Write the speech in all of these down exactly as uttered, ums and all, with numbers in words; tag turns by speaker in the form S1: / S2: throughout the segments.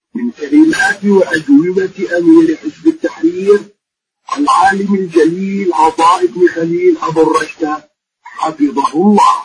S1: من كلمات وأجوبة أمير حزب التحرير العالم الجليل عطاء بن خليل أبو الرشد حفظه الله.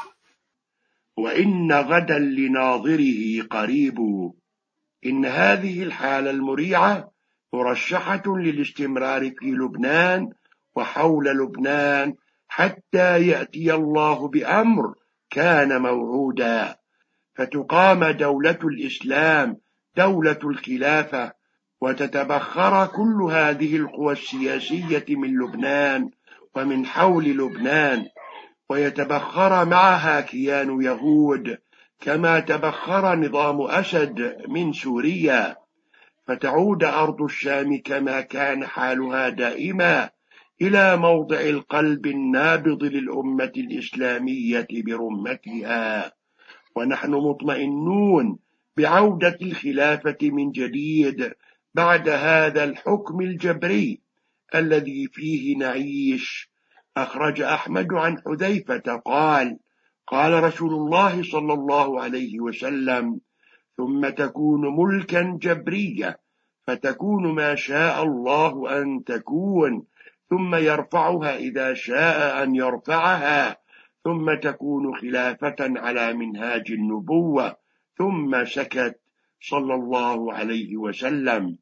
S2: وإن غدا لناظره قريب. إن هذه الحالة المريعة مرشحة للاستمرار في لبنان وحول لبنان حتى يأتي الله بأمر كان موعودا، فتقام دولة الإسلام دولة الخلافة، وتتبخر كل هذه القوى السياسية من لبنان ومن حول لبنان، ويتبخر معها كيان يهود كما تبخر نظام أسد من سوريا، فتعود أرض الشام كما كان حالها دائما إلى موضع القلب النابض للأمة الإسلامية برمتها. ونحن مطمئنون بعودة الخلافة من جديد بعد هذا الحكم الجبري الذي فيه نعيش. أخرج أحمد عن حذيفة قال: قال رسول الله صلى الله عليه وسلم: ثم تكون ملكا جبرية، فتكون ما شاء الله أن تكون، ثم يرفعها إذا شاء أن يرفعها، ثم تكون خلافة على منهاج النبوة. ثم سكت صلى الله عليه وسلم.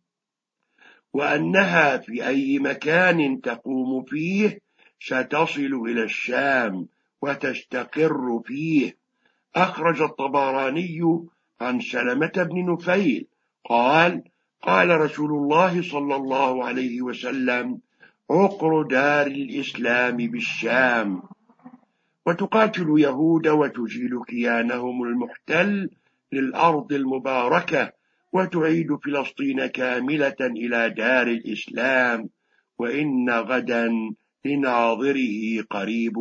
S2: وأنها في أي مكان تقوم فيه ستصل إلى الشام وتستقر فيه. أخرج الطبراني عن سلمة بن نفيل قال: قال رسول الله صلى الله عليه وسلم: عقر دار الإسلام بالشام. وتقاتل يهود وتزيل كيانهم المحتل للأرض المباركة، وتعيد فلسطين كاملة إلى دار الإسلام. وإن غدا لناظره قريب.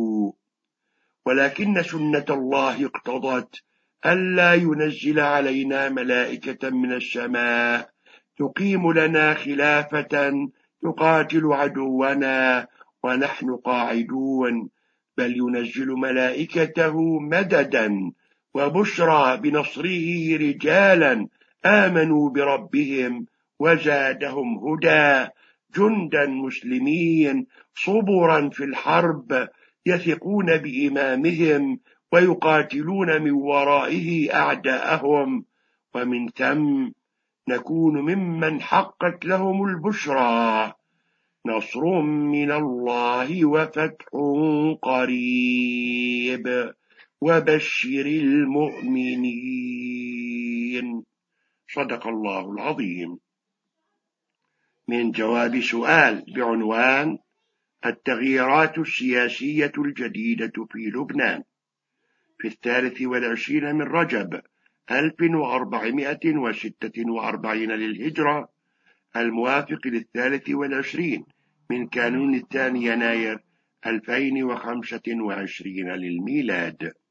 S2: ولكن سنة الله اقتضت ألا ينزل علينا ملائكة من السماء تقيم لنا خلافة تقاتل عدونا ونحن قاعدون، بل ينزل ملائكته مددا وبشرى بنصره رجالا آمنوا بربهم وزادهم هدى، جندا مسلمين صبرا في الحرب يثقون بإمامهم ويقاتلون من ورائه أعداءهم. ومن ثم نكون ممن حقت لهم البشرى. نصر من الله وفتح قريب وبشر المؤمنين. صدق الله العظيم. من جواب سؤال بعنوان: التغييرات السياسية الجديدة في لبنان، في الثالث والعشرين من رجب ألف وأربعمائة وستة وأربعين للهجرة، الموافق للثالث والعشرين من كانون الثاني يناير ألفين وخمسة وعشرين للميلاد.